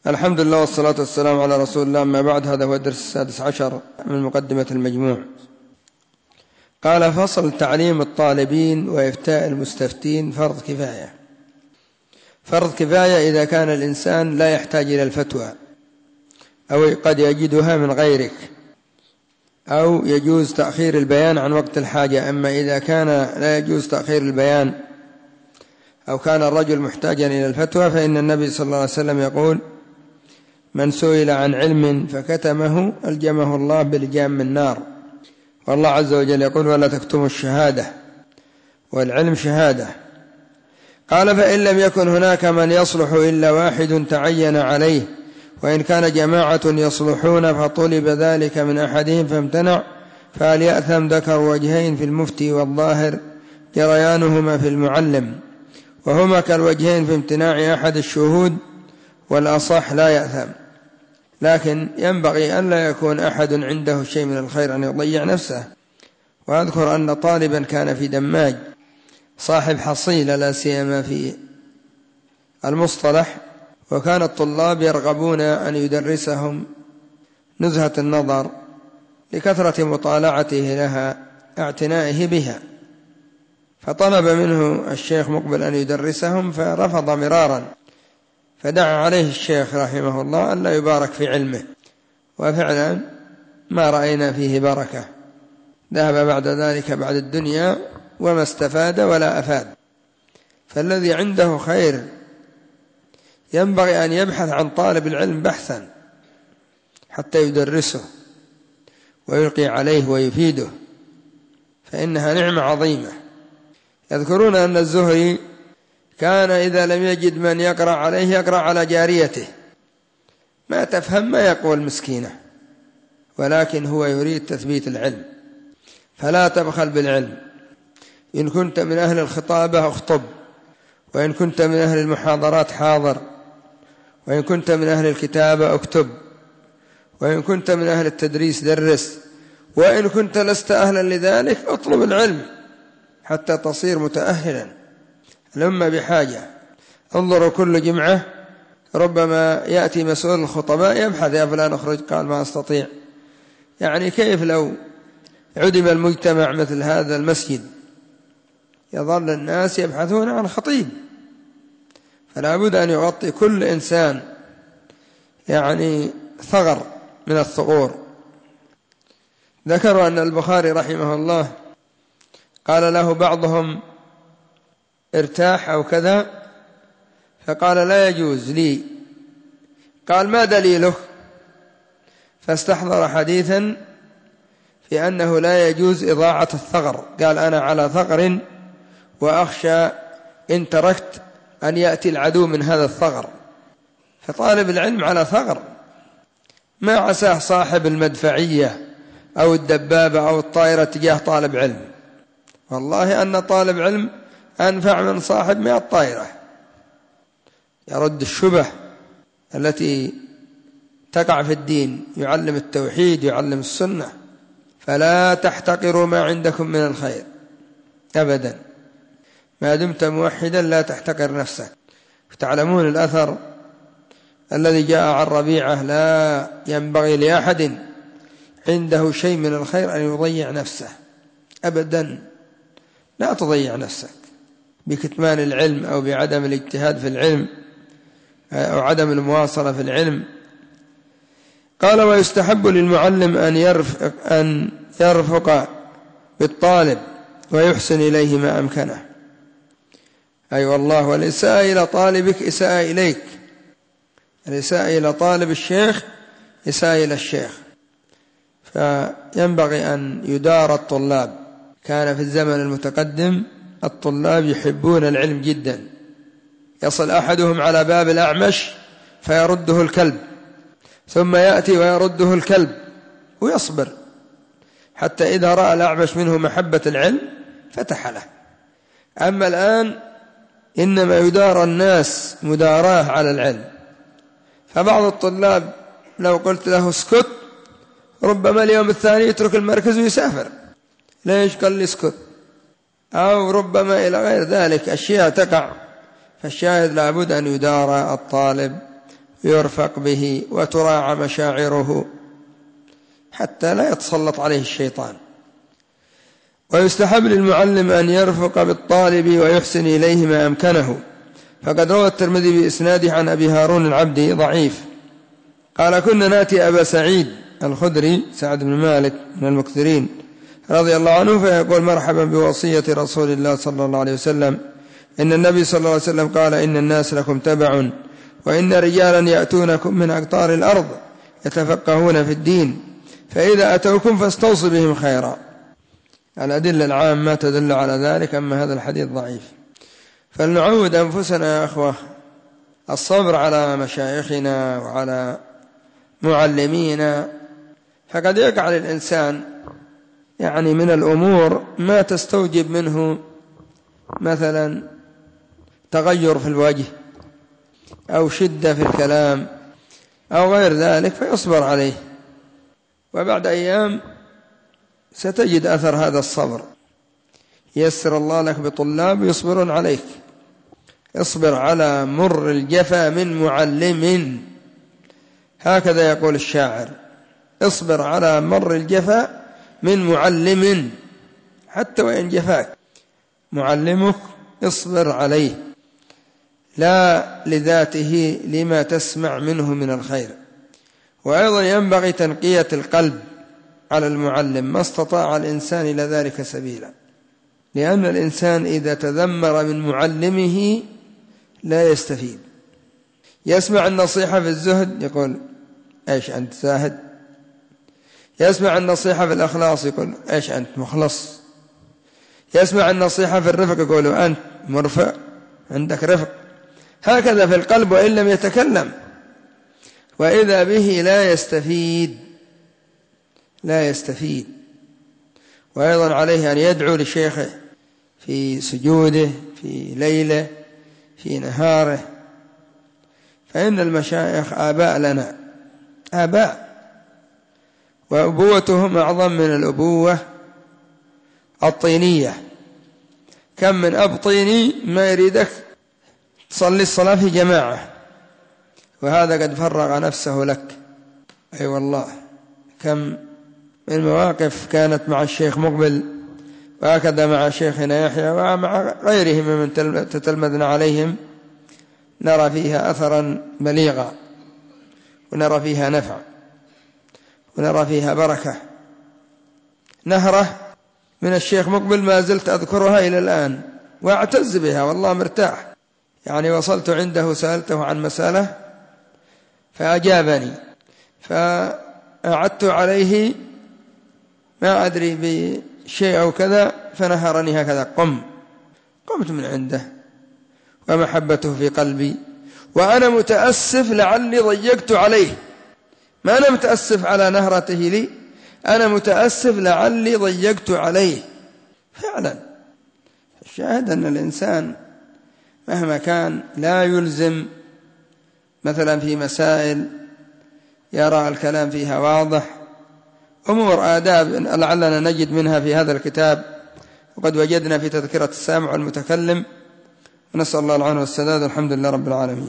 الحمد لله والصلاة والسلام على رسول الله. أما بعد، هذا هو الدرس 16 من مقدمة المجموع. قال: فصل: تعليم الطالبين وإفتاء المستفتين فرض كفاية. فرض كفاية إذا كان الإنسان لا يحتاج إلى الفتوى أو قد يجدها من غيرك، أو يجوز تأخير البيان عن وقت الحاجة. أما إذا كان لا يجوز تأخير البيان أو كان الرجل محتاجا إلى الفتوى، فإن النبي صلى الله عليه وسلم يقول: من سئل عن علم فكتمه ألجمه الله بلجام من نار. والله عز وجل يقول: ولا تكتموا الشهادة، والعلم شهادة. قال: فإن لم يكن هناك من يصلح إلا واحد تعين عليه، وإن كان جماعة يصلحون فطلب ذلك من أحدهم فامتنع، فهل يأثم؟ ذكر وجهين في المفتي، والظاهر جريانهما في المعلم، وهما كالوجهين في امتناع أحد الشهود، والأصح لا يأثم. لكن ينبغي أن لا يكون أحد عنده شيء من الخير أن يضيع نفسه. وأذكر أن طالبا كان في دماج صاحب حصيلة، لا سيما في المصطلح، وكان الطلاب يرغبون أن يدرسهم نزهة النظر لكثرة مطالعته لها، اعتنائه بها، فطلب منه الشيخ مقبل أن يدرسهم، فرفض مرارا، فدعا عليه الشيخ رحمه الله أن لا يبارك في علمه، وفعلا ما رأينا فيه بركة. ذهب بعد ذلك بعد الدنيا وما استفاد ولا أفاد. فالذي عنده خير ينبغي أن يبحث عن طالب العلم بحثا حتى يدرسه ويلقي عليه ويفيده، فإنها نعمة عظيمة. يذكرون أن الزهري كان إذا لم يجد من يقرأ عليه يقرأ على جاريته، ما تفهم ما يقول مسكينة، ولكن هو يريد تثبيت العلم. فلا تبخل بالعلم. إن كنت من أهل الخطابة اخطب، وإن كنت من أهل المحاضرات حاضر، وإن كنت من أهل الكتابة اكتب، وإن كنت من أهل التدريس درس، وإن كنت لست أهلا لذلك اطلب العلم حتى تصير متأهلا. الأمة بحاجة. انظروا كل جمعة ربما يأتي مسؤول الخطباء يبحث: يا فلان اخرج، قال ما أستطيع. يعني كيف لو عدم المجتمع مثل هذا المسجد؟ يظل الناس يبحثون عن خطيب. فلا بد أن يغطي كل إنسان يعني ثغر من الثغور. ذكروا أن البخاري رحمه الله قال له بعضهم: ارتاح أو كذا، فقال: لا يجوز لي. قال: ما دليله؟ فاستحضر حديثا في أنه لا يجوز إضاعة الثغر. قال: أنا على ثغر وأخشى إن تركت أن يأتي العدو من هذا الثغر. فطالب العلم على ثغر، ما عساه صاحب المدفعية أو الدبابة أو الطائرة تجاه طالب علم. والله أن طالب علم أنفع من صاحب 100 طائرة، يرد الشبه التي تقع في الدين، يعلم التوحيد، يعلم السنة. فلا تحتقروا ما عندكم من الخير أبدا، ما دمت موحدا لا تحتقر نفسك. تعلمون الأثر الذي جاء عن ربيعة: لا ينبغي لأحد عنده شيء من الخير أن يضيع نفسه أبدا. لا تضيع نفسك بكتمان العلم أو بعدم الاجتهاد في العلم أو عدم المواصلة في العلم. قال: ويستحب للمعلم أن يرفق بالطالب ويحسن إليه ما أمكنه. أي والله، والإساءة إلى طالبك إساءة إليك. الإساءة إلى طالب الشيخ إساءة إلى الشيخ. فينبغي أن يدار الطلاب. كان في الزمن المتقدم الطلاب يحبون العلم جدا، يصل أحدهم على باب الأعمش فيرده الكلب، ثم يأتي ويرده الكلب ويصبر، حتى إذا رأى الأعمش منه محبة العلم فتح له. أما الآن إنما يدار الناس مداراة على العلم. فبعض الطلاب لو قلت له اسكت ربما اليوم الثاني يترك المركز ويسافر. ليش؟ قال لي اسكت. أو ربما إلى غير ذلك أشياء تقع. فالشاهد لابد أن يدار الطالب يرفق به وتراعى مشاعره حتى لا يتسلط عليه الشيطان. ويستحب للمعلم أن يرفق بالطالب ويحسن إليه ما أمكنه، فقد روى الترمذي بإسناده عن أبي هارون العبدي ضعيف قال: كنا نأتي أبا سعيد الخدري سعد بن مالك من المكثرين رضي الله عنه فيقول: مرحبا بوصية رسول الله صلى الله عليه وسلم، إن النبي صلى الله عليه وسلم قال: إن الناس لكم تبع، وإن رجالا يأتونكم من أقطار الأرض يتفقهون في الدين، فإذا أتوكم فاستوصوا بهم خيرا. الأدلة العامة تدل على ذلك، أما هذا الحديث ضعيف. فلنعود أنفسنا يا أخوة الصبر على مشايخنا وعلى معلمينا، فقد يقع للإنسان يعني من الأمور ما تستوجب منه مثلا تغير في الوجه أو شدة في الكلام أو غير ذلك، فيصبر عليه، وبعد أيام ستجد أثر هذا الصبر. يسر الله لك بطلاب يصبرون عليك. اصبر على مر الجفا من معلم، هكذا يقول الشاعر: اصبر على مر الجفا من معلم، حتى وإن جفاك معلمك اصبر عليه، لا لذاته لما تسمع منه من الخير. وأيضا ينبغي تنقية القلب على المعلم ما استطاع الإنسان إلى ذلك سبيلا، لأن الإنسان إذا تذمر من معلمه لا يستفيد. يسمع النصيحة في الزهد يقول: إيش أنت زاهد؟ يسمع النصيحة في الأخلاص يقول: إيش أنت مخلص؟ يسمع النصيحة في الرفق يقول: أنت مرفق، عندك رفق. هكذا في القلب وإن لم يتكلم، وإذا به لا يستفيد. وأيضا عليه أن يدعو لشيخه في سجوده، في ليله، في نهاره، فإن المشايخ آباء لنا، آباء، وأبوتهم أعظم من الأبوة الطينية. كم من أب طيني ما يريدك تصلي الصلاة في جماعة، وهذا قد فرغ نفسه لك. أي والله، كم من مواقف كانت مع الشيخ مقبل، وهكذا مع شيخنا يحيى ومع غيرهم من تتلمذنا عليهم، نرى فيها أثرا بليغا، ونرى فيها نفع، ونرى فيها بركة. نهرة من الشيخ مقبل ما زلت أذكرها إلى الآن وأعتز بها، والله مرتاح. يعني وصلت عنده سألته عن مسألة فأجابني، فأعدت عليه ما أدري بشيء أو كذا، فنهرني هكذا، قمت من عنده ومحبته في قلبي، وأنا متأسف لعلي ضيقت عليه. ما أنا متأسف على نهرته لي، أنا متأسف لعلي ضيقت عليه. فعلا الشاهد أن الإنسان مهما كان لا يلزم مثلا في مسائل يرى الكلام فيها واضح، أمور آداب لعلنا نجد منها في هذا الكتاب، وقد وجدنا في تذكرة السامع والمتكلم. ونسأل الله العون والسداد. الحمد لله رب العالمين.